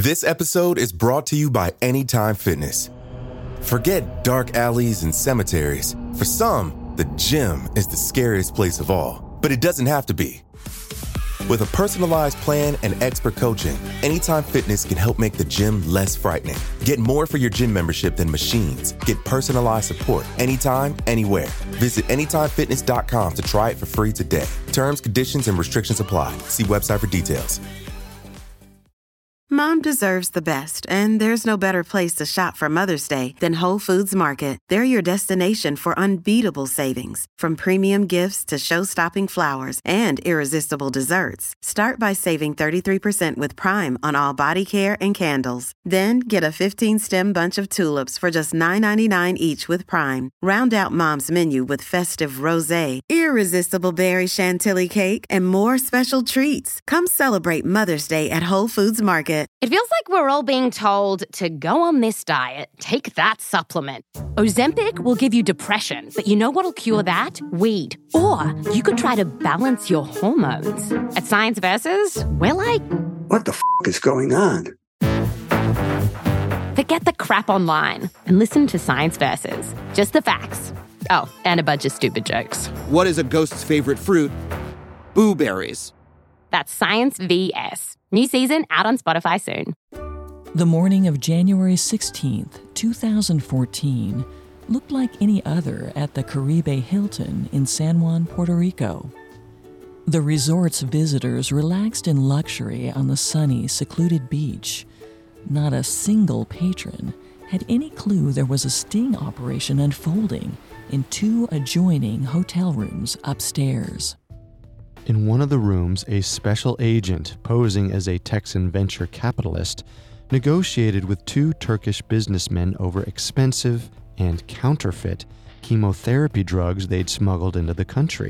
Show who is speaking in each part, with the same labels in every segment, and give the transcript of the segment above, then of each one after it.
Speaker 1: This episode is brought to you by Anytime Fitness. Forget dark alleys and cemeteries. For some, the gym is the scariest place of all, but it doesn't have to be. With a personalized plan and expert coaching, Anytime Fitness can help make the gym less frightening. Get more for your gym membership than machines. Get personalized support anytime, anywhere. Visit AnytimeFitness.com to try it for free today. Terms, conditions, and restrictions apply. See website for details.
Speaker 2: Mom deserves the best, and there's no better place to shop for Mother's Day than Whole Foods Market. They're your destination for unbeatable savings, from premium gifts to show-stopping flowers and irresistible desserts. Start by saving 33% with Prime on all body care and candles. Then get a 15-stem bunch of tulips for just $9.99 each with Prime. Round out Mom's menu with festive rosé, irresistible berry chantilly cake, and more special treats. Come celebrate Mother's Day at Whole Foods Market.
Speaker 3: It feels like we're all being told to go on this diet, take that supplement. Ozempic will give you depression, but you know what'll cure that? Weed. Or you could try to balance your hormones. At Science Versus, we're like,
Speaker 4: what the f*** is going on?
Speaker 3: Forget the crap online and listen to Science Versus. Just the facts. Oh, and a bunch of stupid jokes.
Speaker 5: What is a ghost's favorite fruit? Blueberries.
Speaker 3: That's Science VS. New season out on Spotify soon.
Speaker 6: The morning of January 16th, 2014, looked like any other at the Caribe Hilton in San Juan, Puerto Rico. The resort's visitors relaxed in luxury on the sunny, secluded beach. Not a single patron had any clue there was a sting operation unfolding in two adjoining hotel rooms upstairs.
Speaker 7: In one of the rooms, a special agent posing as a Texan venture capitalist negotiated with two Turkish businessmen over expensive and counterfeit chemotherapy drugs they'd smuggled into the country.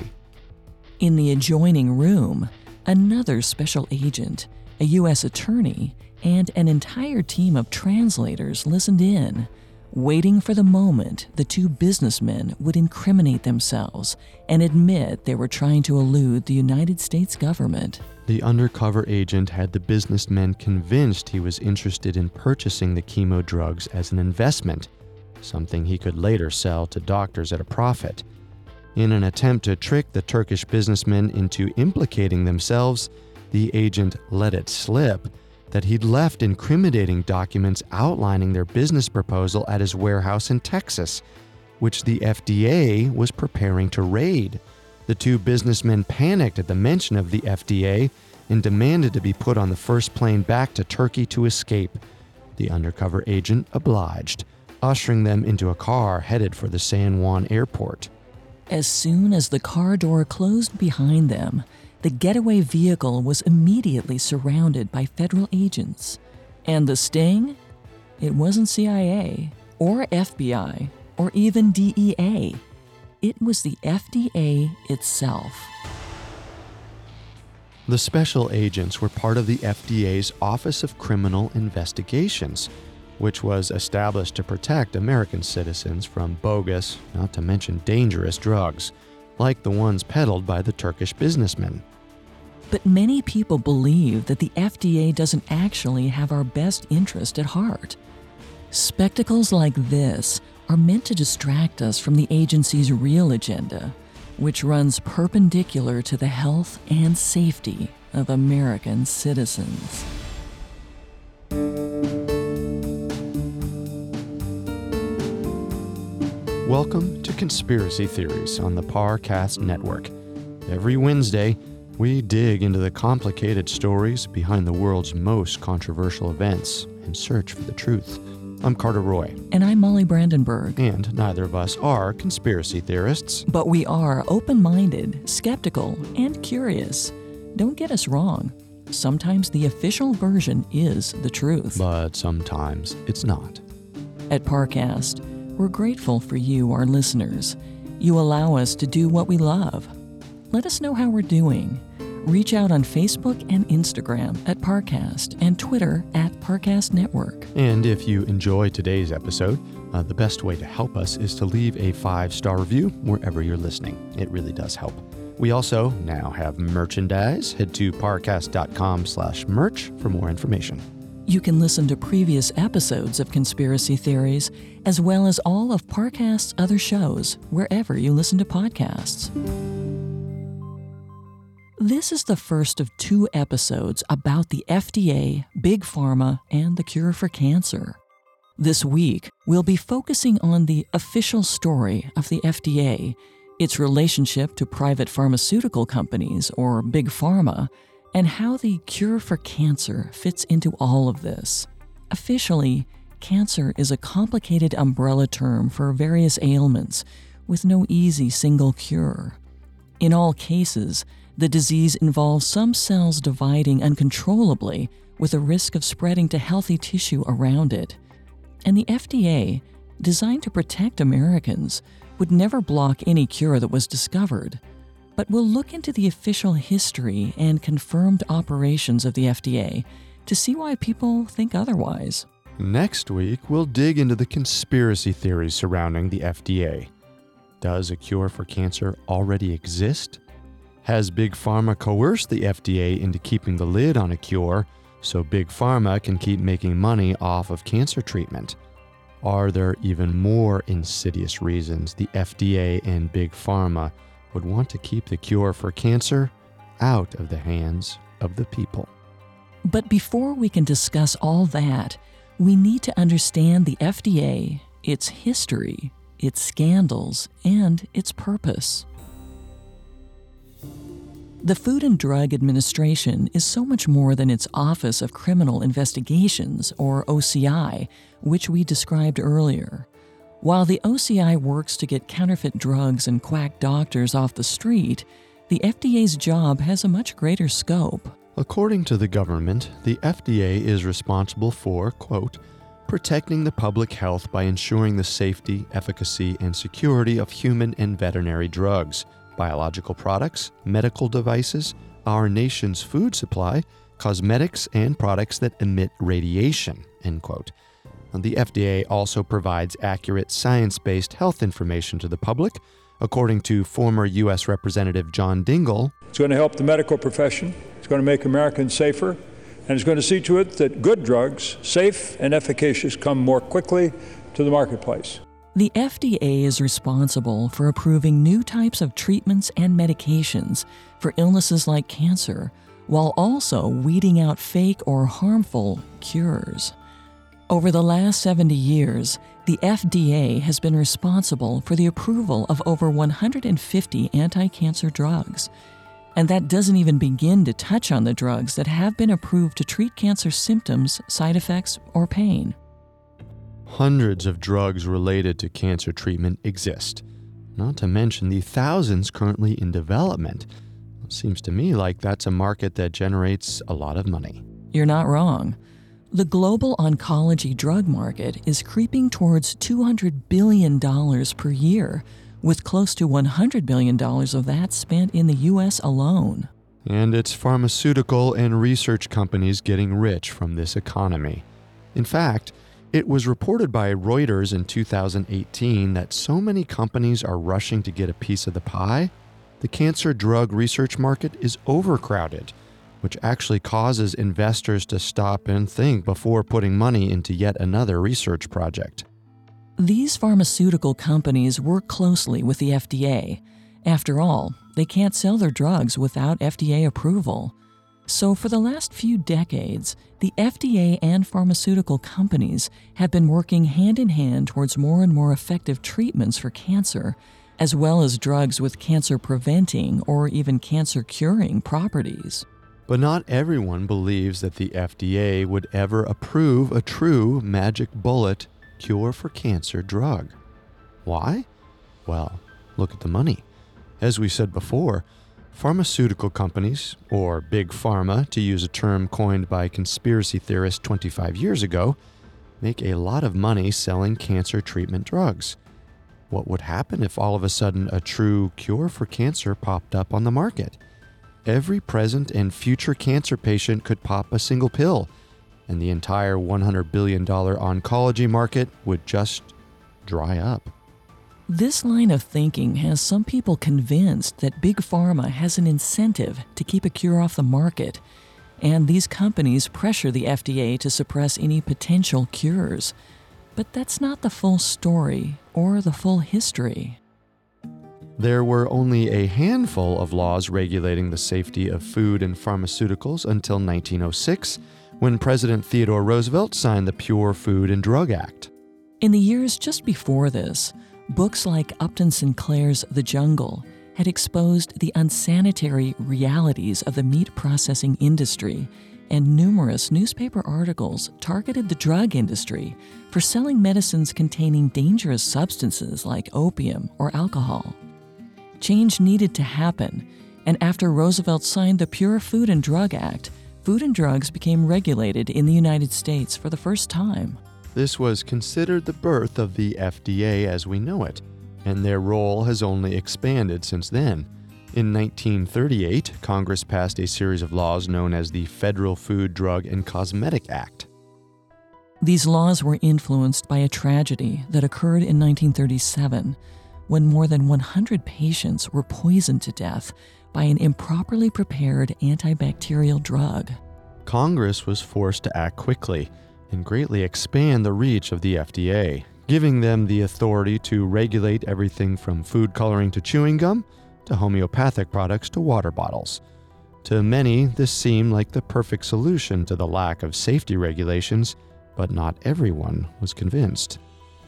Speaker 6: In the adjoining room, another special agent, a U.S. attorney, and an entire team of translators listened in, waiting for the moment the two businessmen would incriminate themselves and admit they were trying to elude the United States government.
Speaker 7: The undercover agent had the businessmen convinced he was interested in purchasing the chemo drugs as an investment, something he could later sell to doctors at a profit. In an attempt to trick the Turkish businessmen into implicating themselves, the agent let it slip that he'd left incriminating documents outlining their business proposal at his warehouse in Texas, which the FDA was preparing to raid. The two businessmen panicked at the mention of the FDA and demanded to be put on the first plane back to Turkey to escape. The undercover agent obliged, ushering them into a car headed for the San Juan airport.
Speaker 6: As soon as the car door closed behind them, the getaway vehicle was immediately surrounded by federal agents. And the sting? It wasn't CIA or FBI or even DEA. It was the FDA itself.
Speaker 7: The special agents were part of the FDA's Office of Criminal Investigations, which was established to protect American citizens from bogus, not to mention dangerous drugs, like the ones peddled by the Turkish businessmen.
Speaker 6: But many people believe that the FDA doesn't actually have our best interest at heart. Spectacles like this are meant to distract us from the agency's real agenda, which runs perpendicular to the health and safety of American citizens.
Speaker 7: Welcome to Conspiracy Theories on the Parcast Network. Every Wednesday, we dig into the complicated stories behind the world's most controversial events and search for the truth. I'm Carter Roy.
Speaker 6: And I'm Molly Brandenburg.
Speaker 7: And neither of us are conspiracy theorists.
Speaker 6: But we are open-minded, skeptical, and curious. Don't get us wrong. Sometimes the official version is the truth.
Speaker 7: But sometimes it's not.
Speaker 6: At Parcast, we're grateful for you, our listeners. You allow us to do what we love. Let us know how we're doing. Reach out on Facebook and Instagram at Parcast and Twitter at Parcast Network.
Speaker 7: And if you enjoy today's episode, the best way to help us is to leave a 5-star review wherever you're listening. It really does help. We also now have merchandise. Head to parcast.com/merch for more information.
Speaker 6: You can listen to previous episodes of Conspiracy Theories, as well as all of Parcast's other shows, wherever you listen to podcasts. This is the first of 2 episodes about the FDA, Big Pharma, and the cure for cancer. This week, we'll be focusing on the official story of the FDA, its relationship to private pharmaceutical companies, or Big Pharma, and how the cure for cancer fits into all of this. Officially, cancer is a complicated umbrella term for various ailments, with no easy single cure. In all cases, the disease involves some cells dividing uncontrollably, with a risk of spreading to healthy tissue around it. And the FDA, designed to protect Americans, would never block any cure that was discovered. But we'll look into the official history and confirmed operations of the FDA to see why people think otherwise.
Speaker 7: Next week, we'll dig into the conspiracy theories surrounding the FDA. Does a cure for cancer already exist? Has Big Pharma coerced the FDA into keeping the lid on a cure so Big Pharma can keep making money off of cancer treatment? Are there even more insidious reasons the FDA and Big Pharma would want to keep the cure for cancer out of the hands of the people?
Speaker 6: But before we can discuss all that, we need to understand the FDA, its history, its scandals, and its purpose. The Food and Drug Administration is so much more than its Office of Criminal Investigations, or OCI, which we described earlier. While the OCI works to get counterfeit drugs and quack doctors off the street, the FDA's job has a much greater scope.
Speaker 7: According to the government, the FDA is responsible for, quote, protecting the public health by ensuring the safety, efficacy, and security of human and veterinary drugs, biological products, medical devices, our nation's food supply, cosmetics, and products that emit radiation, end quote. The FDA also provides accurate science-based health information to the public. According to former U.S. Representative John Dingell,
Speaker 8: it's going to help the medical profession, it's going to make Americans safer, and it's going to see to it that good drugs, safe and efficacious, come more quickly to the marketplace.
Speaker 6: The FDA is responsible for approving new types of treatments and medications for illnesses like cancer, while also weeding out fake or harmful cures. Over the last 70 years, the FDA has been responsible for the approval of over 150 anti-cancer drugs. And that doesn't even begin to touch on the drugs that have been approved to treat cancer symptoms, side effects, or pain.
Speaker 7: Hundreds of drugs related to cancer treatment exist, not to mention the thousands currently in development. It seems to me like that's a market that generates a lot of money.
Speaker 6: You're not wrong. The global oncology drug market is creeping towards $200 billion per year, with close to $100 billion of that spent in the U.S. alone.
Speaker 7: And it's pharmaceutical and research companies getting rich from this economy. In fact, it was reported by Reuters in 2018 that so many companies are rushing to get a piece of the pie, the cancer drug research market is overcrowded, which actually causes investors to stop and think before putting money into yet another research project.
Speaker 6: These pharmaceutical companies work closely with the FDA. After all, they can't sell their drugs without FDA approval. So for the last few decades, the FDA and pharmaceutical companies have been working hand in hand towards more and more effective treatments for cancer, as well as drugs with cancer-preventing or even cancer-curing properties.
Speaker 7: But not everyone believes that the FDA would ever approve a true magic bullet cure for cancer drug. Why? Well, look at the money. As we said before, pharmaceutical companies, or Big Pharma, to use a term coined by conspiracy theorists 25 years ago, make a lot of money selling cancer treatment drugs. What would happen if all of a sudden a true cure for cancer popped up on the market? Every present and future cancer patient could pop a single pill, and the entire $100 billion oncology market would just dry up.
Speaker 6: This line of thinking has some people convinced that Big Pharma has an incentive to keep a cure off the market, and these companies pressure the FDA to suppress any potential cures. But that's not the full story or the full history.
Speaker 7: There were only a handful of laws regulating the safety of food and pharmaceuticals until 1906, when President Theodore Roosevelt signed the Pure Food and Drug Act.
Speaker 6: In the years just before this, books like Upton Sinclair's The Jungle had exposed the unsanitary realities of the meat processing industry, and numerous newspaper articles targeted the drug industry for selling medicines containing dangerous substances like opium or alcohol. Change needed to happen, and after Roosevelt signed the Pure Food and Drug Act, food and drugs became regulated in the United States for the first time.
Speaker 7: This was considered the birth of the FDA as we know it, and their role has only expanded since then. In 1938, Congress passed a series of laws known as the Federal Food, Drug, and Cosmetic Act.
Speaker 6: These laws were influenced by a tragedy that occurred in 1937, when more than 100 patients were poisoned to death by an improperly prepared antibacterial drug.
Speaker 7: Congress was forced to act quickly and greatly expand the reach of the FDA, giving them the authority to regulate everything from food coloring to chewing gum, to homeopathic products to water bottles. To many, this seemed like the perfect solution to the lack of safety regulations, but not everyone was convinced.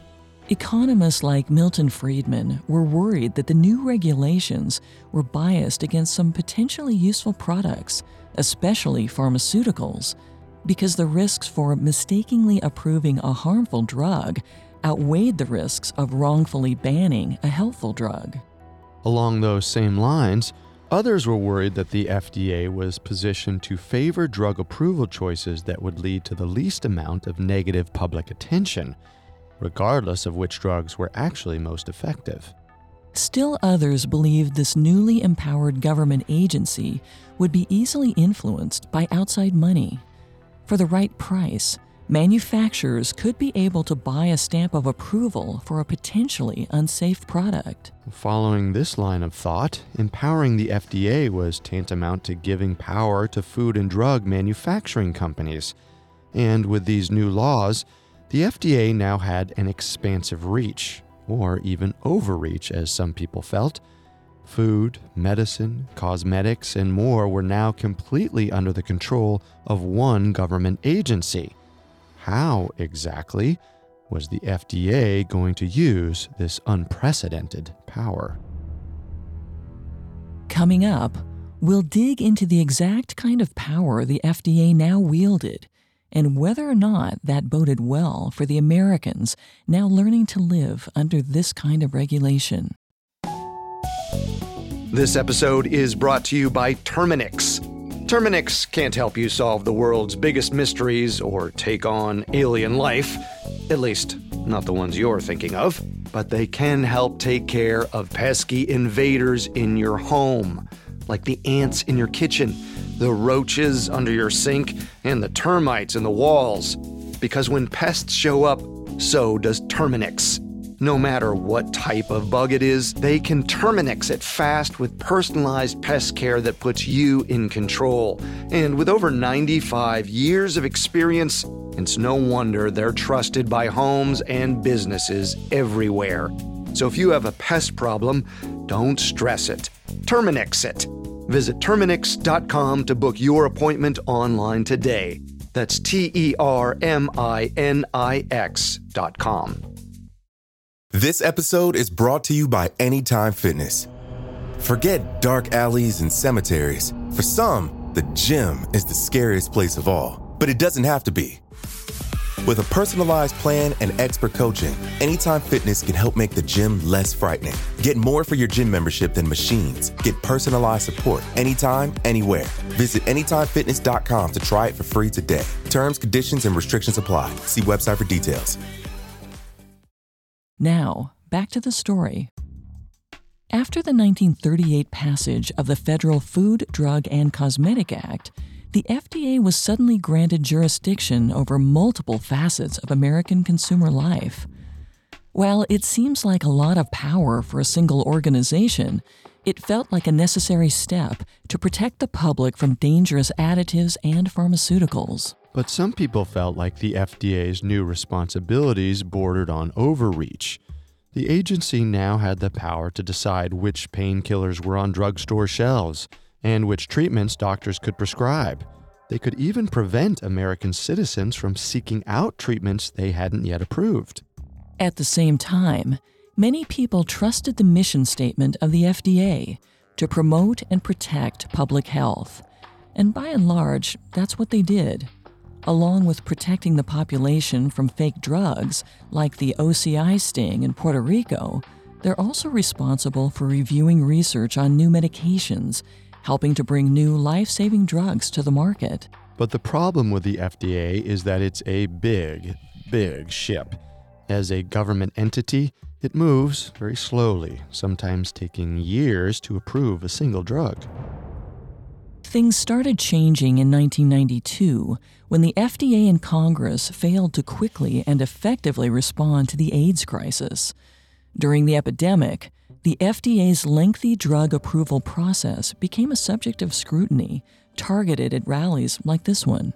Speaker 6: Economists like Milton Friedman were worried that the new regulations were biased against some potentially useful products, especially pharmaceuticals, because the risks for mistakenly approving a harmful drug outweighed the risks of wrongfully banning a helpful drug.
Speaker 7: Along those same lines, others were worried that the FDA was positioned to favor drug approval choices that would lead to the least amount of negative public attention, regardless of which drugs were actually most effective.
Speaker 6: Still others believed this newly empowered government agency would be easily influenced by outside money. For the right price, manufacturers could be able to buy a stamp of approval for a potentially unsafe product.
Speaker 7: Following this line of thought, empowering the FDA was tantamount to giving power to food and drug manufacturing companies. And with these new laws, the FDA now had an expansive reach, or even overreach as some people felt. Food, medicine, cosmetics, and more were now completely under the control of one government agency. How exactly was the FDA going to use this unprecedented power?
Speaker 6: Coming up, we'll dig into the exact kind of power the FDA now wielded, and whether or not that boded well for the Americans now learning to live under this kind of regulation.
Speaker 5: This episode is brought to you by Terminix. Terminix can't help you solve the world's biggest mysteries or take on alien life, at least not the ones you're thinking of, but they can help take care of pesky invaders in your home, like the ants in your kitchen, the roaches under your sink, and the termites in the walls. Because when pests show up, so does Terminix. No matter what type of bug it is, they can Terminix it fast with personalized pest care that puts you in control. And with over 95 years of experience, it's no wonder they're trusted by homes and businesses everywhere. So if you have a pest problem, don't stress it. Terminix it. Visit Terminix.com to book your appointment online today. That's TERMINIX.com.
Speaker 1: This episode is brought to you by Anytime Fitness. Forget dark alleys and cemeteries. For some, the gym is the scariest place of all, but it doesn't have to be. With a personalized plan and expert coaching, Anytime Fitness can help make the gym less frightening. Get more for your gym membership than machines. Get personalized support anytime, anywhere. Visit AnytimeFitness.com to try it for free today. Terms, conditions, and restrictions apply. See website for details.
Speaker 6: Now, back to the story. After the 1938 passage of the Federal Food, Drug, and Cosmetic Act, the FDA was suddenly granted jurisdiction over multiple facets of American consumer life. While it seems like a lot of power for a single organization, it felt like a necessary step to protect the public from dangerous additives and pharmaceuticals.
Speaker 7: But some people felt like the FDA's new responsibilities bordered on overreach. The agency now had the power to decide which painkillers were on drugstore shelves and which treatments doctors could prescribe. They could even prevent American citizens from seeking out treatments they hadn't yet approved.
Speaker 6: At the same time, many people trusted the mission statement of the FDA to promote and protect public health. And by and large, that's what they did. Along with protecting the population from fake drugs, like the OCI sting in Puerto Rico, they're also responsible for reviewing research on new medications, helping to bring new life-saving drugs to the market.
Speaker 7: But the problem with the FDA is that it's a big, big ship. As a government entity, it moves very slowly, sometimes taking years to approve a single drug.
Speaker 6: Things started changing in 1992 when the FDA and Congress failed to quickly and effectively respond to the AIDS crisis. During the epidemic, the FDA's lengthy drug approval process became a subject of scrutiny, targeted at rallies like this one.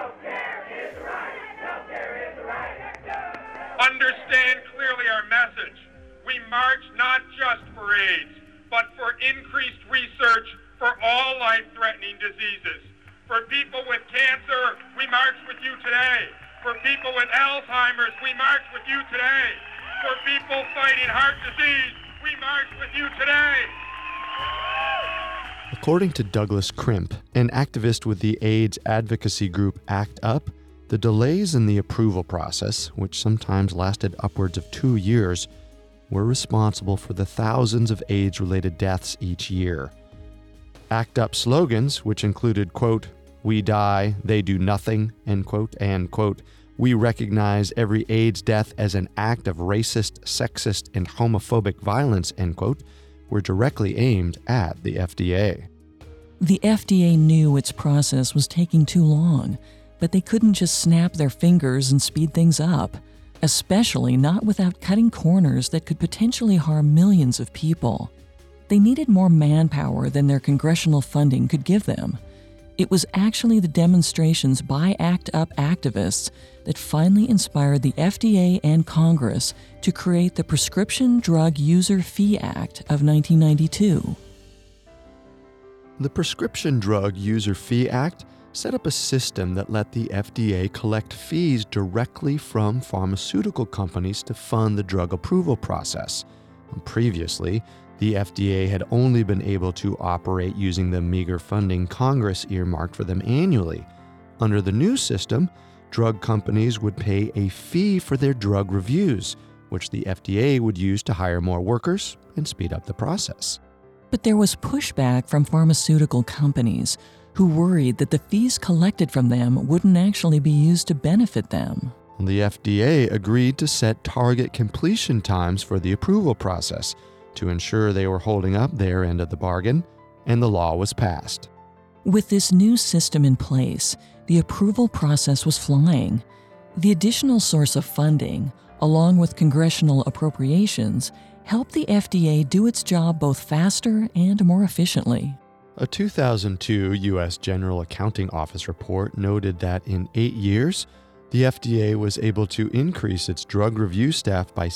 Speaker 9: Understand clearly our message. We march not just for AIDS, but for increased research for all life-threatening diseases. For people with cancer, we march with you today. For people with Alzheimer's, we march with you today. For people fighting heart disease, we march with you today.
Speaker 7: According to Douglas Crimp, an activist with the AIDS advocacy group ACT UP, the delays in the approval process, which sometimes lasted upwards of 2 years, were responsible for the thousands of AIDS-related deaths each year. ACT UP slogans, which included, quote, "We die, they do nothing," end quote, and, quote, "We recognize every AIDS death as an act of racist, sexist, and homophobic violence," end quote, were directly aimed at the FDA.
Speaker 6: The FDA knew its process was taking too long, but they couldn't just snap their fingers and speed things up, especially not without cutting corners that could potentially harm millions of people. They needed more manpower than their congressional funding could give them. It was actually the demonstrations by ACT UP activists that finally inspired the FDA and Congress to create the Prescription Drug User Fee Act of 1992.
Speaker 7: The Prescription Drug User Fee Act set up a system that let the FDA collect fees directly from pharmaceutical companies to fund the drug approval process. Previously, the FDA had only been able to operate using the meager funding Congress earmarked for them annually. Under the new system, drug companies would pay a fee for their drug reviews, which the FDA would use to hire more workers and speed up the process.
Speaker 6: But there was pushback from pharmaceutical companies who worried that the fees collected from them wouldn't actually be used to benefit them.
Speaker 7: The FDA agreed to set target completion times for the approval process to ensure they were holding up their end of the bargain, and the law was passed.
Speaker 6: With this new system in place, the approval process was flying. The additional source of funding, along with congressional appropriations, helped the FDA do its job both faster and more efficiently.
Speaker 7: A 2002 U.S. General Accounting Office report noted that in 8 years, the FDA was able to increase its drug review staff by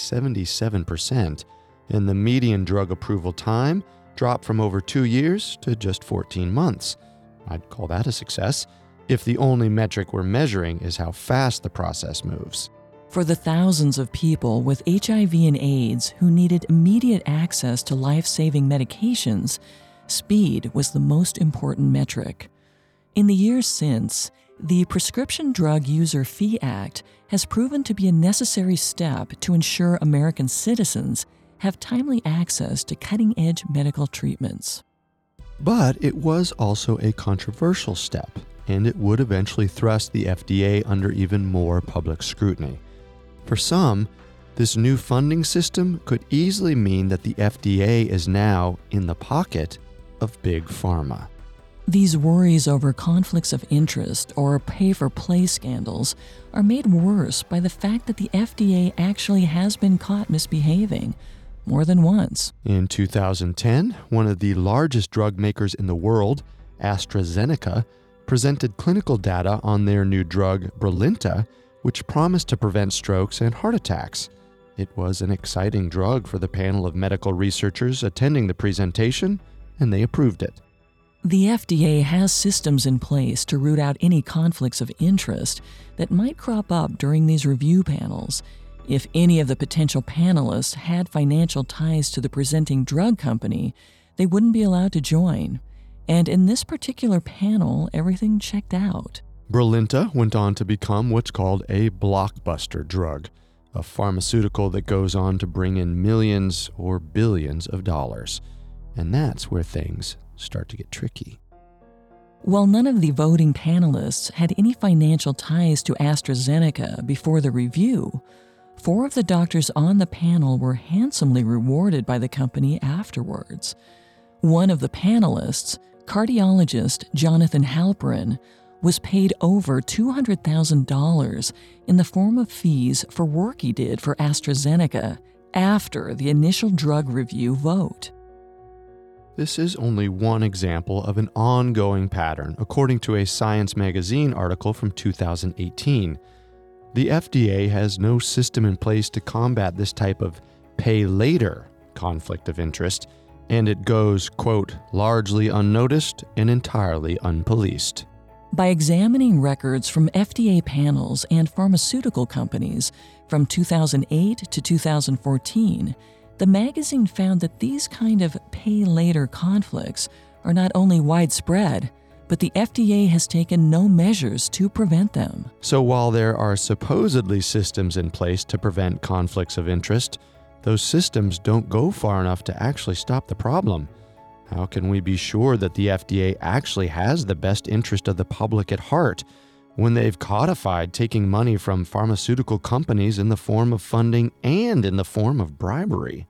Speaker 7: 77%, and the median drug approval time dropped from over 2 years to just 14 months. I'd call that a success, if the only metric we're measuring is how fast the process moves.
Speaker 6: For the thousands of people with HIV and AIDS who needed immediate access to life-saving medications, speed was the most important metric. In the years since, the Prescription Drug User Fee Act has proven to be a necessary step to ensure American citizens have timely access to cutting-edge medical treatments.
Speaker 7: But it was also a controversial step, and it would eventually thrust the FDA under even more public scrutiny. For some, this new funding system could easily mean that the FDA is now in the pocket of Big Pharma.
Speaker 6: These worries over conflicts of interest or pay-for-play scandals are made worse by the fact that the FDA actually has been caught misbehaving more than once.
Speaker 7: In 2010, one of the largest drug makers in the world, AstraZeneca, presented clinical data on their new drug, Brilinta, which promised to prevent strokes and heart attacks. It was an exciting drug for the panel of medical researchers attending the presentation, and they approved it.
Speaker 6: The FDA has systems in place to root out any conflicts of interest that might crop up during these review panels. If any of the potential panelists had financial ties to the presenting drug company, they wouldn't be allowed to join. And in this particular panel, everything checked out.
Speaker 7: Brilinta went on to become what's called a blockbuster drug, a pharmaceutical that goes on to bring in millions or billions of dollars. And that's where things start to get tricky.
Speaker 6: While none of the voting panelists had any financial ties to AstraZeneca before the review, 4 of the doctors on the panel were handsomely rewarded by the company afterwards. One of the panelists, cardiologist Jonathan Halperin, was paid over $200,000 in the form of fees for work he did for AstraZeneca after the initial drug review vote.
Speaker 7: This is only one example of an ongoing pattern, according to a Science magazine article from 2018. The FDA has no system in place to combat this type of pay-later conflict of interest, and it goes, quote, largely unnoticed and entirely unpoliced.
Speaker 6: By examining records from FDA panels and pharmaceutical companies from 2008 to 2014, the magazine found that these kind of pay-later conflicts are not only widespread, but the FDA has taken no measures to prevent them.
Speaker 7: So while there are supposedly systems in place to prevent conflicts of interest, those systems don't go far enough to actually stop the problem. How can we be sure that the FDA actually has the best interest of the public at heart when they've codified taking money from pharmaceutical companies in the form of funding and in the form of bribery?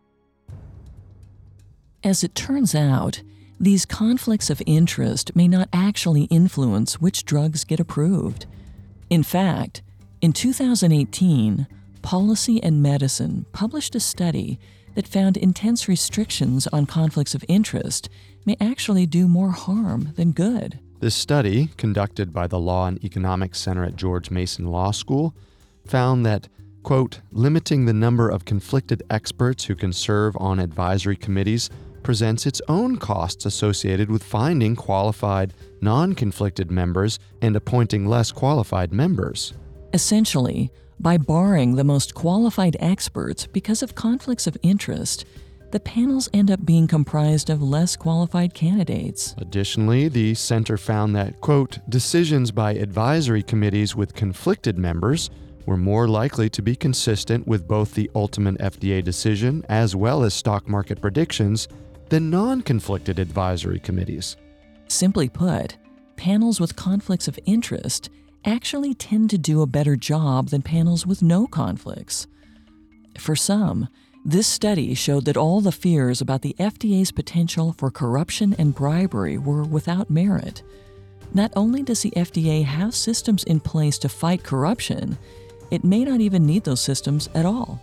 Speaker 6: As it turns out, these conflicts of interest may not actually influence which drugs get approved. In fact, in 2018, Policy and Medicine published a study that found intense restrictions on conflicts of interest may actually do more harm than good.
Speaker 7: This study, conducted by the Law and Economics Center at George Mason Law School, found that, quote, limiting the number of conflicted experts who can serve on advisory committees presents its own costs associated with finding qualified, non-conflicted members and appointing less qualified members.
Speaker 6: Essentially, by barring the most qualified experts because of conflicts of interest, the panels end up being comprised of less qualified candidates.
Speaker 7: Additionally, the center found that, quote, decisions by advisory committees with conflicted members were more likely to be consistent with both the ultimate FDA decision as well as stock market predictions than non-conflicted advisory committees.
Speaker 6: Simply put, panels with conflicts of interest actually tend to do a better job than panels with no conflicts. For some, this study showed that all the fears about the FDA's potential for corruption and bribery were without merit. Not only does the FDA have systems in place to fight corruption, it may not even need those systems at all.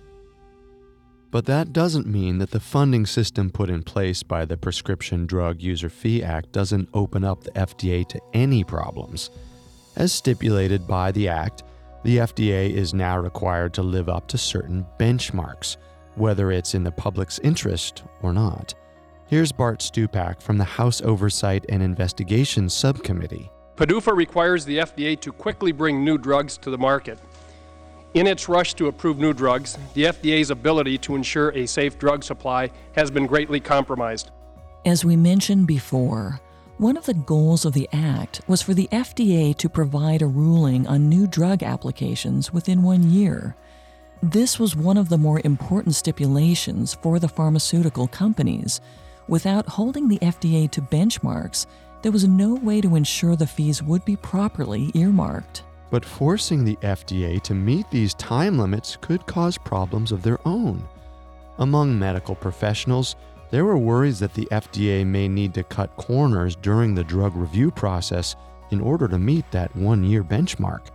Speaker 7: But that doesn't mean that the funding system put in place by the Prescription Drug User Fee Act doesn't open up the FDA to any problems. As stipulated by the Act, the FDA is now required to live up to certain benchmarks, whether it's in the public's interest or not. Here's Bart Stupak from the House Oversight and Investigations Subcommittee.
Speaker 10: PDUFA requires the FDA to quickly bring new drugs to the market. In its rush to approve new drugs, the FDA's ability to ensure a safe drug supply has been greatly compromised.
Speaker 6: As we mentioned before, one of the goals of the Act was for the FDA to provide a ruling on new drug applications within 1 year. This was one of the more important stipulations for the pharmaceutical companies. Without holding the FDA to benchmarks, there was no way to ensure the fees would be properly earmarked.
Speaker 7: But forcing the FDA to meet these time limits could cause problems of their own. Among medical professionals, there were worries that the FDA may need to cut corners during the drug review process in order to meet that one-year benchmark.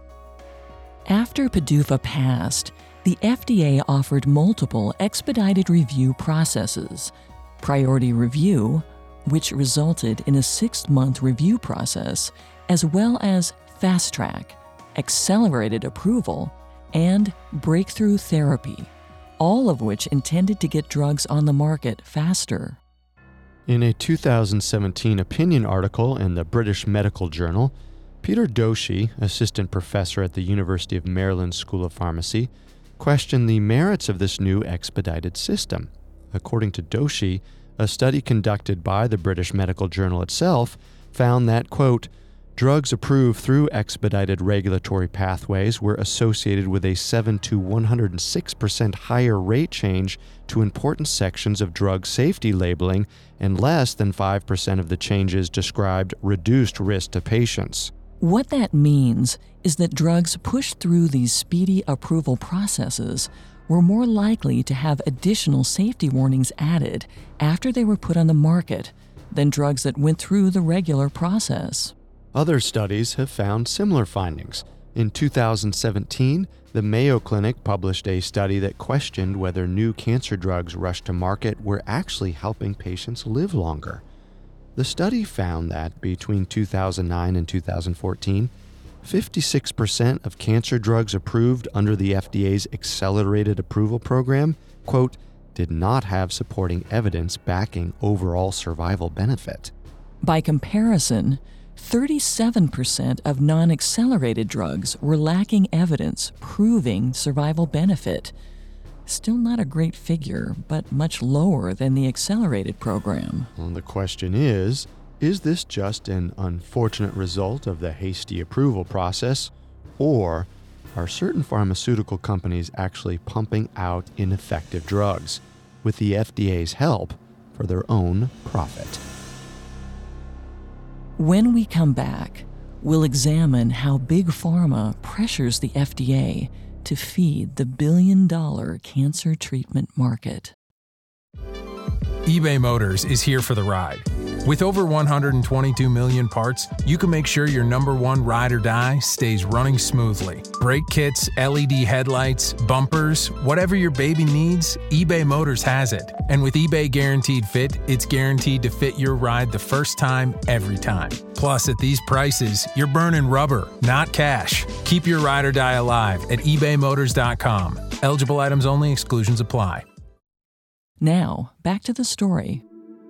Speaker 6: After PDUFA passed, the FDA offered multiple expedited review processes: priority review, which resulted in a 6-month review process, as well as fast track, accelerated approval, and breakthrough therapy, all of which intended to get drugs on the market faster.
Speaker 7: In a 2017 opinion article in the British Medical Journal, Peter Doshi, assistant professor at the University of Maryland School of Pharmacy, questioned the merits of this new expedited system. According to Doshi, a study conducted by the British Medical Journal itself found that, quote, drugs approved through expedited regulatory pathways were associated with a 7 to 106% higher rate change to important sections of drug safety labeling, and less than 5% of the changes described reduced risk to patients.
Speaker 6: What that means is that drugs pushed through these speedy approval processes were more likely to have additional safety warnings added after they were put on the market than drugs that went through the regular process.
Speaker 7: Other studies have found similar findings. In 2017, the Mayo Clinic published a study that questioned whether new cancer drugs rushed to market were actually helping patients live longer. The study found that between 2009 and 2014, 56% of cancer drugs approved under the FDA's accelerated approval program, quote, did not have supporting evidence backing overall survival benefit.
Speaker 6: By comparison, 37% of non-accelerated drugs were lacking evidence proving survival benefit. Still not a great figure, but much lower than the accelerated program.
Speaker 7: Well, the question is this just an unfortunate result of the hasty approval process, or are certain pharmaceutical companies actually pumping out ineffective drugs with the FDA's help for their own profit?
Speaker 6: When we come back, we'll examine how Big Pharma pressures the FDA to feed the billion-dollar cancer treatment market.
Speaker 11: eBay Motors is here for the ride. With over 122 million parts, you can make sure your number one ride or die stays running smoothly. Brake kits, LED headlights, bumpers, whatever your baby needs, eBay Motors has it. And with eBay Guaranteed Fit, it's guaranteed to fit your ride the first time, every time. Plus, at these prices, you're burning rubber, not cash. Keep your ride or die alive at ebaymotors.com. Eligible items only, exclusions apply.
Speaker 6: Now, back to the story.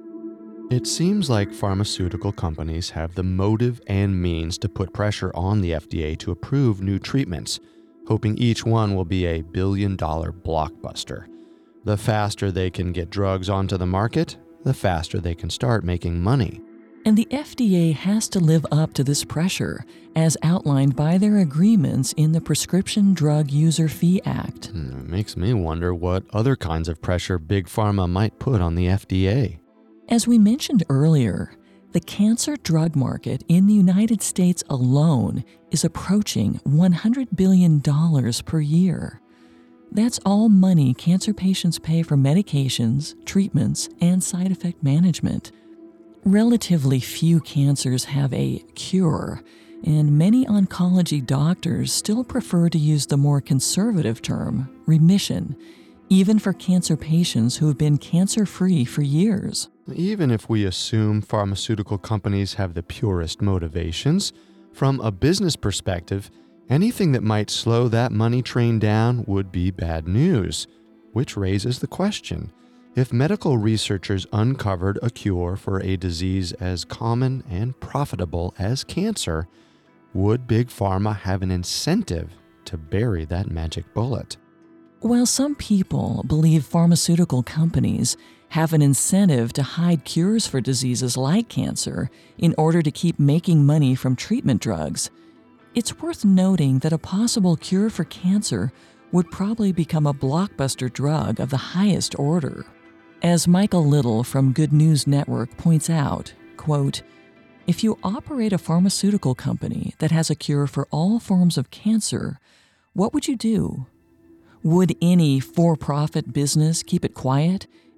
Speaker 7: It seems like pharmaceutical companies have the motive and means to put pressure on the FDA to approve new treatments, hoping each one will be a billion-dollar blockbuster. The faster they can get drugs onto the market, the faster they can start making money.
Speaker 6: And the FDA has to live up to this pressure, as outlined by their agreements in the Prescription Drug User Fee Act.
Speaker 7: It makes me wonder what other kinds of pressure Big Pharma might put on the FDA.
Speaker 6: As we mentioned earlier, the cancer drug market in the United States alone is approaching $100 billion per year. That's all money cancer patients pay for medications, treatments, and side effect management. Relatively few cancers have a cure, and many oncology doctors still prefer to use the more conservative term, remission, even for cancer patients who have been cancer-free for years.
Speaker 7: Even if we assume pharmaceutical companies have the purest motivations, from a business perspective, anything that might slow that money train down would be bad news. Which raises the question, if medical researchers uncovered a cure for a disease as common and profitable as cancer, would Big Pharma have an incentive to bury that magic bullet?
Speaker 6: While some people believe pharmaceutical companies have an incentive to hide cures for diseases like cancer in order to keep making money from treatment drugs, it's worth noting that a possible cure for cancer would probably become a blockbuster drug of the highest order. As Michael Little from Good News Network points out, quote, if you operate a pharmaceutical company that has a cure for all forms of cancer, what would you do? Would any for-profit business keep it quiet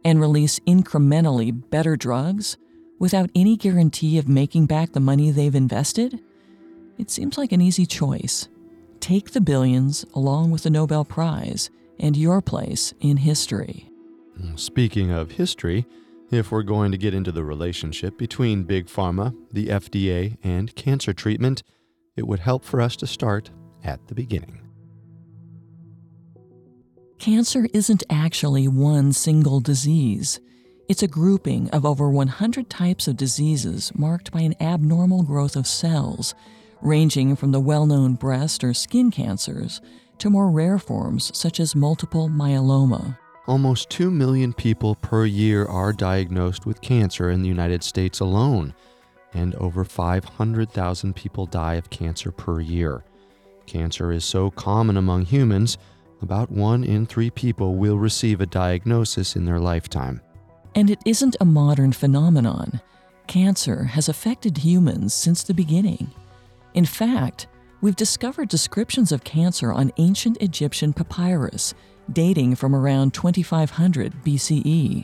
Speaker 6: and release incrementally better drugs without any guarantee of making back the money they've invested? It seems like an easy choice. Take the billions along with the Nobel Prize and your place in history.
Speaker 7: Speaking of history, if we're going to get into the relationship between Big Pharma, the FDA, and cancer treatment, it would help for us to start at the beginning.
Speaker 6: Cancer isn't actually one single disease. It's a grouping of over 100 types of diseases marked by an abnormal growth of cells, ranging from the well-known breast or skin cancers to more rare forms such as multiple myeloma.
Speaker 7: Almost 2 million people per year are diagnosed with cancer in the United States alone, and over 500,000 people die of cancer per year. Cancer is so common among humans, about 1 in 3 people will receive a diagnosis in their lifetime.
Speaker 6: And it isn't a modern phenomenon. Cancer has affected humans since the beginning. In fact, we've discovered descriptions of cancer on ancient Egyptian papyrus, dating from around 2500 BCE.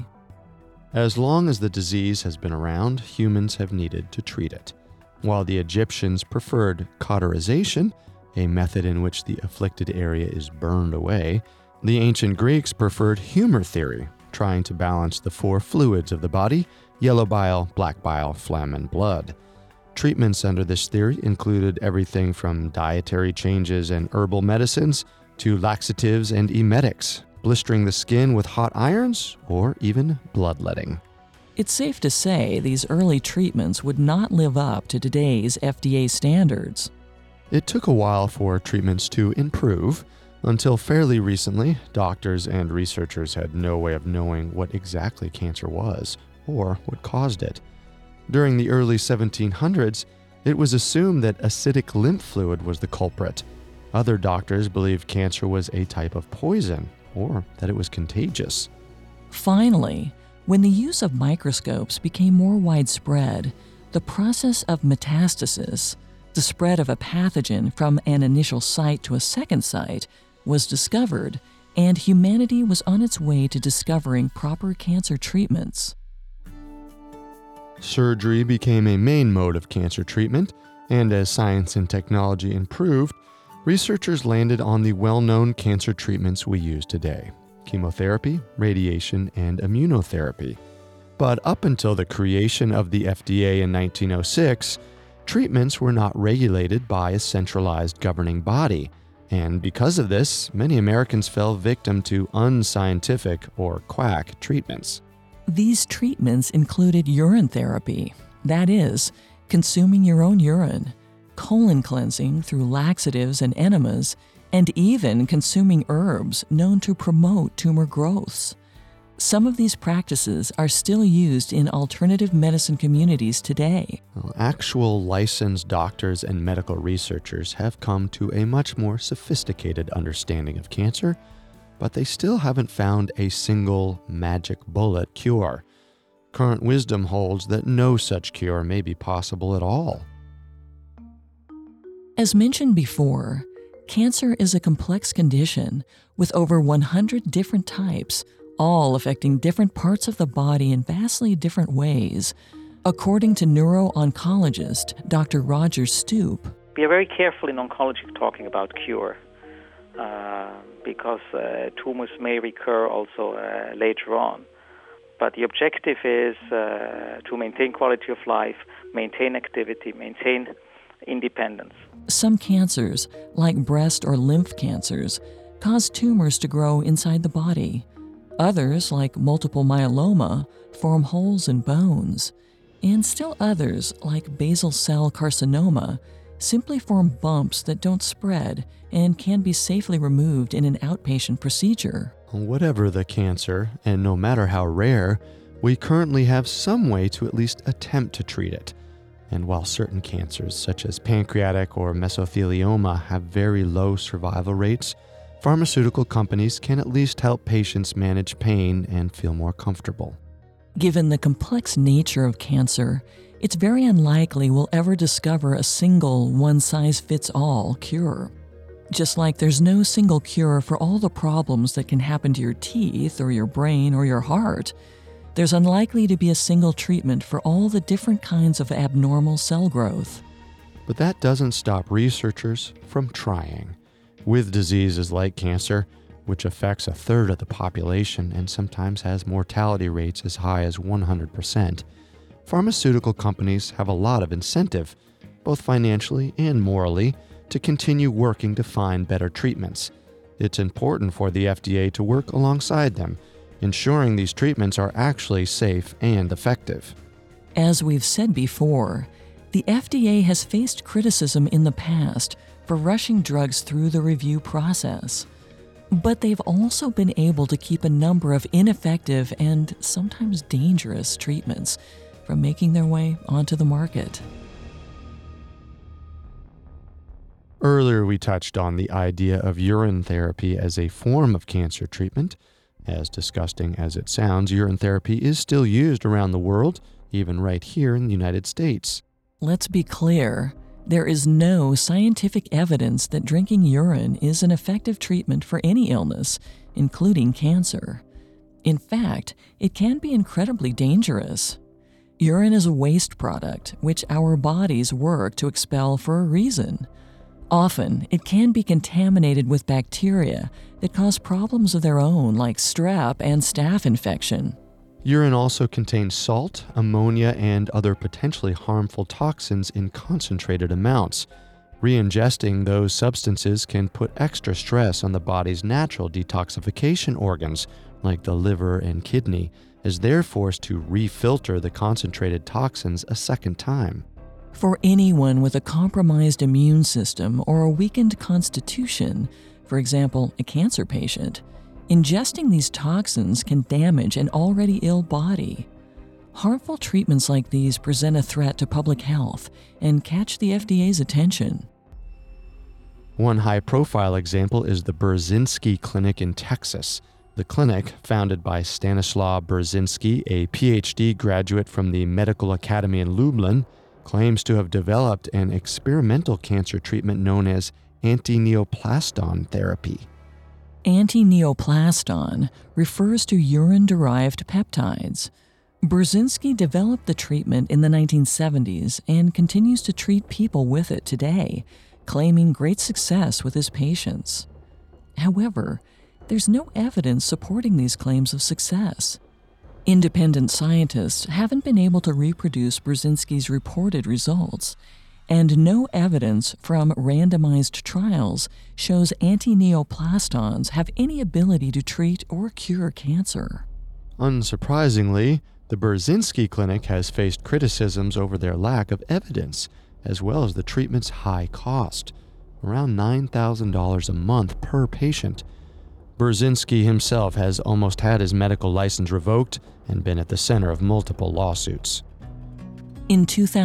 Speaker 7: As long as the disease has been around, humans have needed to treat it. While the Egyptians preferred cauterization, a method in which the afflicted area is burned away, the ancient Greeks preferred humor theory, trying to balance the 4 fluids of the body: yellow bile, black bile, phlegm, and blood. Treatments under this theory included everything from dietary changes and herbal medicines to laxatives and emetics, blistering the skin with hot irons, or even bloodletting.
Speaker 6: It's safe to say these early treatments would not live up to today's FDA standards.
Speaker 7: It took a while for treatments to improve. Until fairly recently, doctors and researchers had no way of knowing what exactly cancer was or what caused it. During the early 1700s, it was assumed that acidic lymph fluid was the culprit. Other doctors believed cancer was a type of poison or that it was contagious.
Speaker 6: Finally, when the use of microscopes became more widespread, the process of metastasis, the spread of a pathogen from an initial site to a second site, was discovered, and humanity was on its way to discovering proper cancer treatments.
Speaker 7: Surgery became a main mode of cancer treatment, and as science and technology improved, researchers landed on the well-known cancer treatments we use today: chemotherapy, radiation, and immunotherapy. But up until the creation of the FDA in 1906, treatments were not regulated by a centralized governing body, and because of this, many Americans fell victim to unscientific or quack treatments.
Speaker 6: These treatments included urine therapy, that is, consuming your own urine, colon cleansing through laxatives and enemas, and even consuming herbs known to promote tumor growths. Some of these practices are still used in alternative medicine communities today.
Speaker 7: Actual licensed doctors and medical researchers have come to a much more sophisticated understanding of cancer, but they still haven't found a single magic bullet cure. Current wisdom holds that no such cure may be possible at all.
Speaker 6: As mentioned before, cancer is a complex condition with over 100 different types, all affecting different parts of the body in vastly different ways. According to neuro-oncologist Dr. Roger Stoop,
Speaker 12: we are very careful in oncology talking about cure because tumors may recur also later on. But the objective is to maintain quality of life, maintain activity, maintain independence.
Speaker 6: Some cancers, like breast or lymph cancers, cause tumors to grow inside the body. Others, like multiple myeloma, form holes in bones. And still others, like basal cell carcinoma, simply form bumps that don't spread and can be safely removed in an outpatient procedure.
Speaker 7: Whatever the cancer, and no matter how rare, we currently have some way to at least attempt to treat it. And while certain cancers, such as pancreatic or mesothelioma, have very low survival rates, pharmaceutical companies can at least help patients manage pain and feel more comfortable.
Speaker 6: Given the complex nature of cancer, it's very unlikely we'll ever discover a single one-size-fits-all cure. Just like there's no single cure for all the problems that can happen to your teeth or your brain or your heart, there's unlikely to be a single treatment for all the different kinds of abnormal cell growth.
Speaker 7: But that doesn't stop researchers from trying. With diseases like cancer, which affects a third of the population and sometimes has mortality rates as high as 100%, pharmaceutical companies have a lot of incentive, both financially and morally, to continue working to find better treatments. It's important for the FDA to work alongside them, ensuring these treatments are actually safe and effective.
Speaker 6: As we've said before, the FDA has faced criticism in the past for rushing drugs through the review process. But they've also been able to keep a number of ineffective and sometimes dangerous treatments from making their way onto the market.
Speaker 7: Earlier, we touched on the idea of urine therapy as a form of cancer treatment. As disgusting as it sounds, urine therapy is still used around the world, even right here in the United States.
Speaker 6: Let's be clear, there is no scientific evidence that drinking urine is an effective treatment for any illness, including cancer. In fact, it can be incredibly dangerous. Urine is a waste product, which our bodies work to expel for a reason. Often, it can be contaminated with bacteria that cause problems of their own like strep and staph infection.
Speaker 7: Urine also contains salt, ammonia, and other potentially harmful toxins in concentrated amounts. Re-ingesting those substances can put extra stress on the body's natural detoxification organs, like the liver and kidney, as they're forced to refilter the concentrated toxins a second time.
Speaker 6: For anyone with a compromised immune system or a weakened constitution, for example, a cancer patient, ingesting these toxins can damage an already ill body. Harmful treatments like these present a threat to public health and catch the FDA's attention.
Speaker 7: One high-profile example is the Burzynski Clinic in Texas. The clinic, founded by Stanislaw Burzynski, a PhD graduate from the Medical Academy in Lublin, claims to have developed an experimental cancer treatment known as antineoplaston therapy.
Speaker 6: Antineoplaston refers to urine-derived peptides. Burzynski developed the treatment in the 1970s and continues to treat people with it today, claiming great success with his patients. However, there's no evidence supporting these claims of success. Independent scientists haven't been able to reproduce Burzynski's reported results, and no evidence from randomized trials shows antineoplastons have any ability to treat or cure cancer.
Speaker 7: Unsurprisingly, the Burzynski Clinic has faced criticisms over their lack of evidence, as well as the treatment's high cost, around $9,000 a month per patient. Burzynski himself has almost had his medical license revoked and been at the center of multiple lawsuits.
Speaker 6: In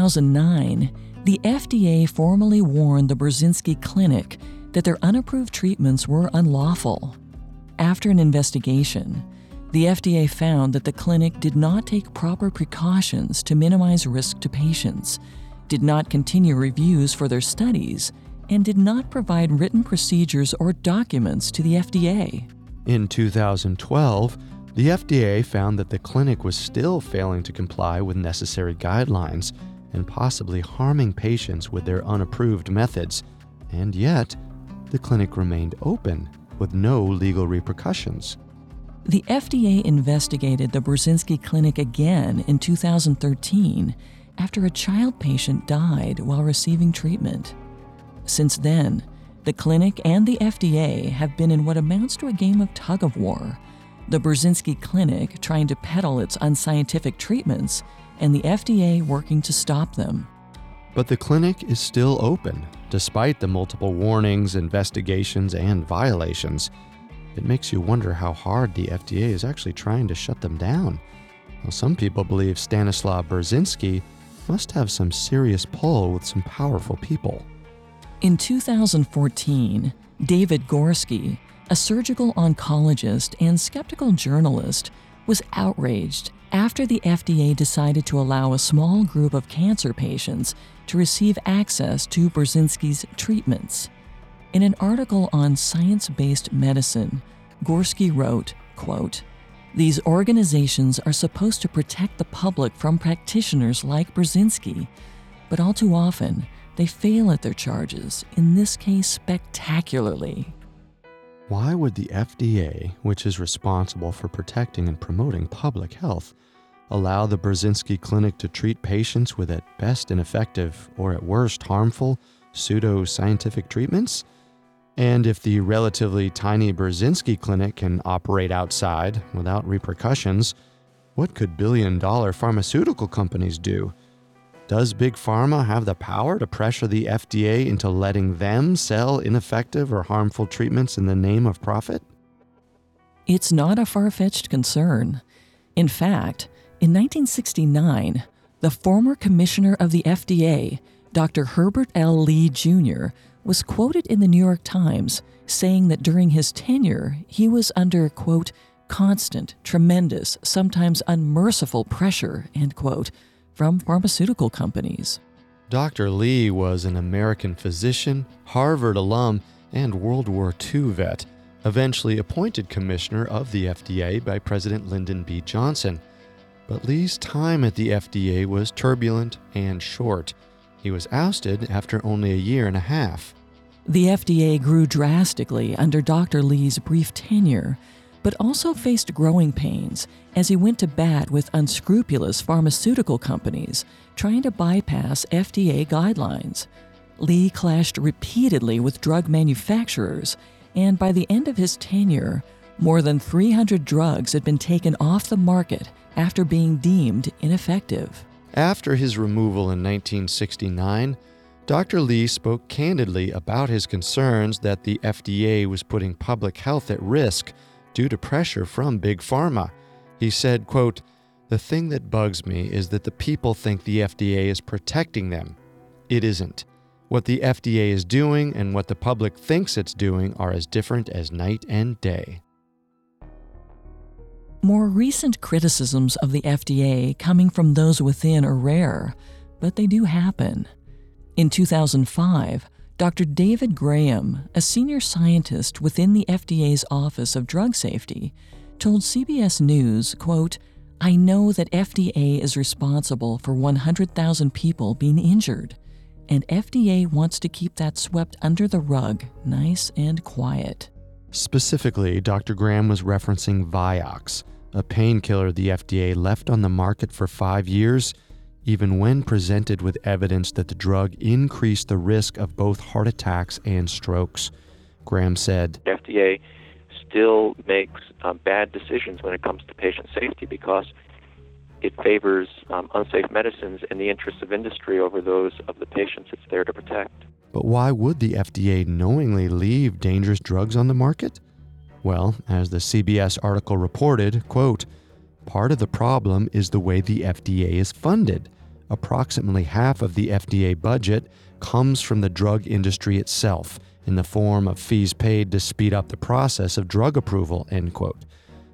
Speaker 6: 2009, the FDA formally warned the Burzynski Clinic that their unapproved treatments were unlawful. After an investigation, the FDA found that the clinic did not take proper precautions to minimize risk to patients, did not continue reviews for their studies, and did not provide written procedures or documents to the FDA.
Speaker 7: In 2012, the FDA found that the clinic was still failing to comply with necessary guidelines and possibly harming patients with their unapproved methods, and yet the clinic remained open with no legal repercussions.
Speaker 6: The FDA investigated the Burzynski Clinic again in 2013 after a child patient died while receiving treatment. Since then, the clinic and the FDA have been in what amounts to a game of tug-of-war, the Burzynski Clinic trying to peddle its unscientific treatments and the FDA working to stop them.
Speaker 7: But the clinic is still open, despite the multiple warnings, investigations, and violations. It makes you wonder how hard the FDA is actually trying to shut them down. Well, some people believe Stanislaw Burzynski must have some serious pull with some powerful people.
Speaker 6: In 2014, David Gorski, a surgical oncologist and skeptical journalist, was outraged after the FDA decided to allow a small group of cancer patients to receive access to Burzynski's treatments. In an article on science-based medicine, Gorski wrote, quote, "These organizations are supposed to protect the public from practitioners like Brzezinski, but all too often, they fail at their charges, in this case spectacularly."
Speaker 7: Why would the FDA, which is responsible for protecting and promoting public health, allow the Brzezinski Clinic to treat patients with at best ineffective or at worst harmful pseudo-scientific treatments? And if the relatively tiny Brzezinski Clinic can operate outside without repercussions, what could billion-dollar pharmaceutical companies do? Does Big Pharma have the power to pressure the FDA into letting them sell ineffective or harmful treatments in the name of profit?
Speaker 6: It's not a far-fetched concern. In fact, in 1969, the former commissioner of the FDA, Dr. Herbert L. Lee Jr., was quoted in the New York Times saying that during his tenure, he was under, quote, "constant, tremendous, sometimes unmerciful pressure," end quote, from pharmaceutical companies.
Speaker 7: Dr. Lee was an American physician, Harvard alum, and World War II vet, eventually appointed commissioner of the FDA by President Lyndon B. Johnson. But Lee's time at the FDA was turbulent and short. He was ousted after only a year and a half.
Speaker 6: The FDA grew drastically under Dr. Lee's brief tenure, but also faced growing pains as he went to bat with unscrupulous pharmaceutical companies trying to bypass FDA guidelines. Lee clashed repeatedly with drug manufacturers, and by the end of his tenure, more than 300 drugs had been taken off the market after being deemed ineffective.
Speaker 7: After his removal in 1969, Dr. Lee spoke candidly about his concerns that the FDA was putting public health at risk due to pressure from Big Pharma. He said, quote, "The thing that bugs me is that the people think the FDA is protecting them. It isn't. What the FDA is doing and what the public thinks it's doing are as different as night and day."
Speaker 6: More recent criticisms of the FDA coming from those within are rare, but they do happen. In 2005, Dr. David Graham, a senior scientist within the FDA's Office of Drug Safety, told CBS News, quote, "I know that FDA is responsible for 100,000 people being injured, and FDA wants to keep that swept under the rug, nice and quiet."
Speaker 7: Specifically, Dr. Graham was referencing Vioxx, a painkiller the FDA left on the market for 5 years, even when presented with evidence that the drug increased the risk of both heart attacks and strokes. Graham said,
Speaker 13: FDA still makes bad decisions when it comes to patient safety because it favors unsafe medicines in the interests of industry over those of the patients it's there to protect.
Speaker 7: But why would the FDA knowingly leave dangerous drugs on the market? Well, as the CBS article reported, quote, "Part of the problem is the way the FDA is funded. Approximately half of the FDA budget comes from the drug industry itself in the form of fees paid to speed up the process of drug approval," end quote.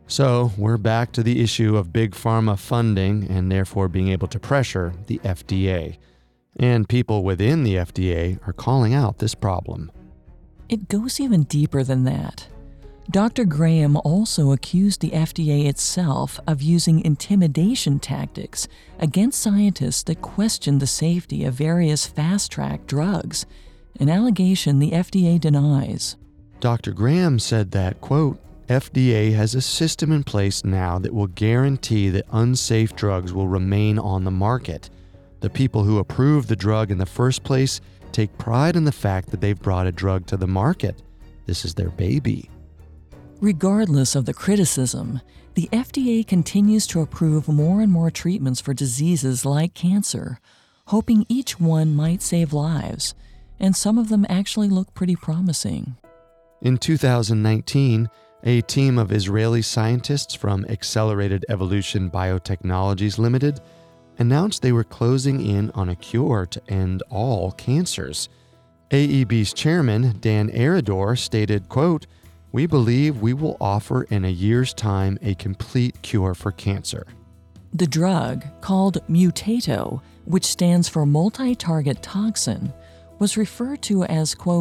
Speaker 7: So we're back to the issue of Big Pharma funding and therefore being able to pressure the FDA. And people within the FDA are calling out this problem.
Speaker 6: It goes even deeper than that. Dr. Graham also accused the FDA itself of using intimidation tactics against scientists that questioned the safety of various fast-track drugs, an allegation the FDA denies.
Speaker 7: Dr. Graham said that, quote, "FDA has a system in place now that will guarantee that unsafe drugs will remain on the market. The people who approve the drug in the first place take pride in the fact that they've brought a drug to the market. This is their baby."
Speaker 6: Regardless of the criticism, the FDA continues to approve more and more treatments for diseases like cancer, hoping each one might save lives, and some of them actually look pretty promising.
Speaker 7: In 2019, a team of Israeli scientists from Accelerated Evolution Biotechnologies Limited announced they were closing in on a cure to end all cancers. AEB's chairman, Dan Arador, stated, quote, "We believe we will offer in a year's time a complete cure for cancer."
Speaker 6: The drug, called Mutato, which stands for multi-target toxin, was referred to as, quote,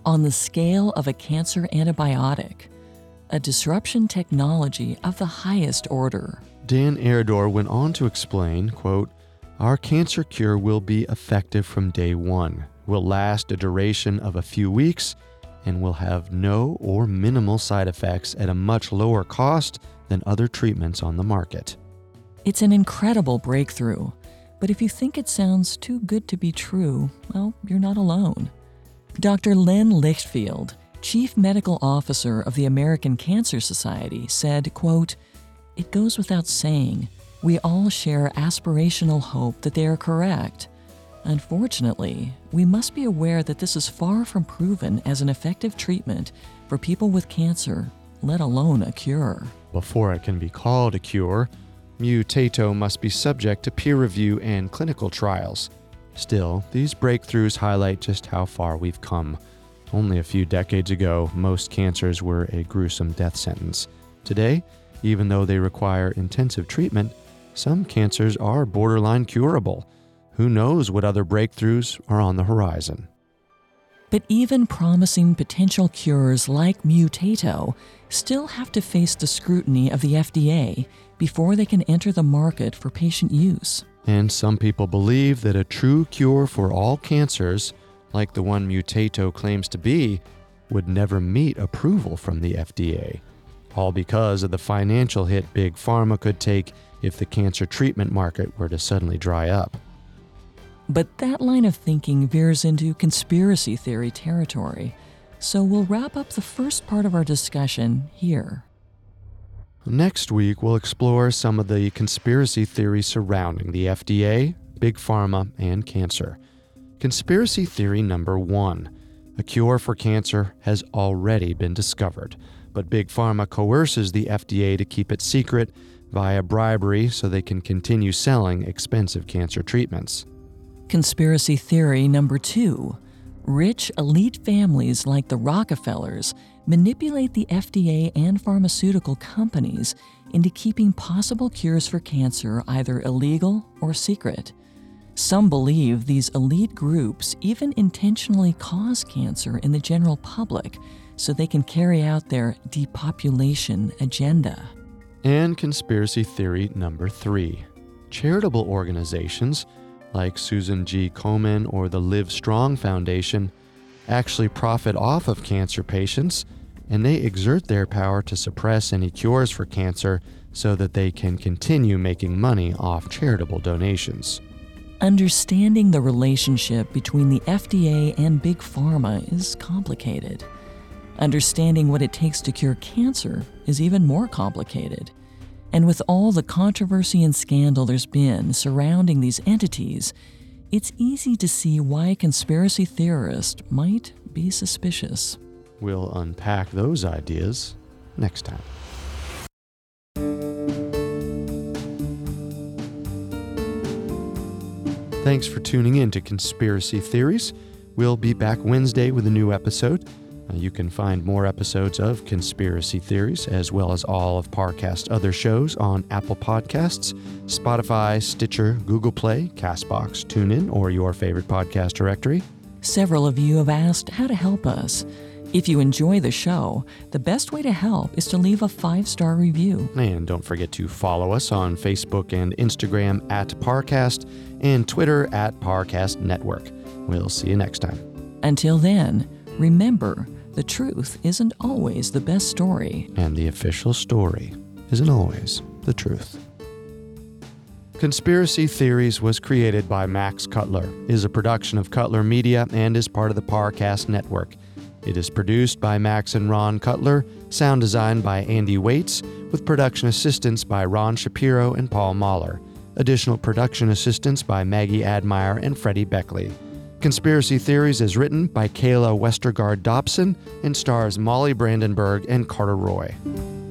Speaker 6: on the scale of a cancer antibiotic, a disruption technology of the highest order.
Speaker 7: Dan Arador went on to explain, quote, "Our cancer cure will be effective from day one, will last a duration of a few weeks, and will have no or minimal side effects at a much lower cost than other treatments on the market."
Speaker 6: It's an incredible breakthrough, but if you think it sounds too good to be true, well, you're not alone. Dr. Len Lichtfield, Chief Medical Officer of the American Cancer Society, said, quote, "It goes without saying, we all share aspirational hope that they are correct. Unfortunately, we must be aware that this is far from proven as an effective treatment for people with cancer, let alone a cure."
Speaker 7: Before it can be called a cure, Mutato must be subject to peer review and clinical trials. Still, these breakthroughs highlight just how far we've come. Only a few decades ago, most cancers were a gruesome death sentence. Today, even though they require intensive treatment, some cancers are borderline curable. Who knows what other breakthroughs are on the horizon?
Speaker 6: But even promising potential cures like Mutato still have to face the scrutiny of the FDA before they can enter the market for patient use.
Speaker 7: And some people believe that a true cure for all cancers, like the one Mutato claims to be, would never meet approval from the FDA. All because of the financial hit Big Pharma could take if the cancer treatment market were to suddenly dry up.
Speaker 6: But that line of thinking veers into conspiracy theory territory, so we'll wrap up the first part of our discussion here.
Speaker 7: Next week, we'll explore some of the conspiracy theories surrounding the FDA, Big Pharma, and cancer. Conspiracy theory number 1. A cure for cancer has already been discovered, but Big Pharma coerces the FDA to keep it secret via bribery so they can continue selling expensive cancer treatments.
Speaker 6: Conspiracy theory number 2. Rich elite families like the Rockefellers manipulate the FDA and pharmaceutical companies into keeping possible cures for cancer either illegal or secret. Some believe these elite groups even intentionally cause cancer in the general public so they can carry out their depopulation agenda.
Speaker 7: And conspiracy theory number 3. Charitable organizations like Susan G. Komen or the Live Strong Foundation actually profit off of cancer patients, and they exert their power to suppress any cures for cancer so that they can continue making money off charitable donations.
Speaker 6: Understanding the relationship between the FDA and Big Pharma is complicated. Understanding what it takes to cure cancer is even more complicated. And with all the controversy and scandal there's been surrounding these entities, it's easy to see why conspiracy theorists might be suspicious.
Speaker 7: We'll unpack those ideas next time. Thanks for tuning in to Conspiracy Theories. We'll be back Wednesday with a new episode. You can find more episodes of Conspiracy Theories, as well as all of Parcast's other shows on Apple Podcasts, Spotify, Stitcher, Google Play, CastBox, TuneIn, or your favorite podcast directory.
Speaker 6: Several of you have asked how to help us. If you enjoy the show, the best way to help is to leave a 5-star review.
Speaker 7: And don't forget to follow us on Facebook and Instagram at Parcast and Twitter at Parcast Network. We'll see you next time.
Speaker 6: Until then, remember, the truth isn't always the best story.
Speaker 7: And the official story isn't always the truth. Conspiracy Theories was created by Max Cutler, is a production of Cutler Media, and is part of the Parcast Network. It is produced by Max and Ron Cutler, sound design by Andy Waits, with production assistance by Ron Shapiro and Paul Mahler. Additional production assistance by Maggie Admire and Freddie Beckley. Conspiracy Theories is written by Kayla Westergaard Dobson and stars Molly Brandenburg and Carter Roy.